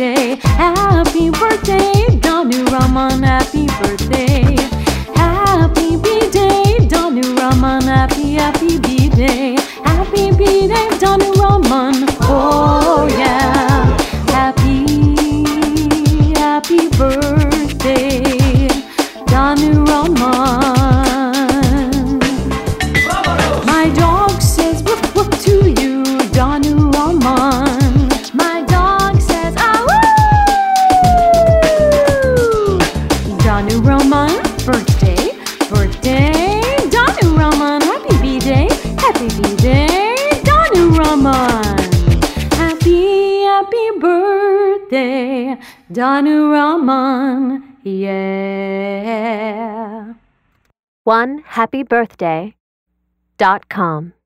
birthday, happy birthday, Danu Rahman, happy birthday. Happy B-Day, Danu Rahman, happy B-Day. Happy B-Day, Danu Rahman, oh yeah. Happy birthday, Danu Rahman. My dog says woof woof to you, Danu Rahman. My dog says ah woo. Danu Rahman, birthday, Danu Rahman, happy B-Day, Danu Rahman. Happy birthday, Danu Rahman, yeah. OneHappyBirthday.com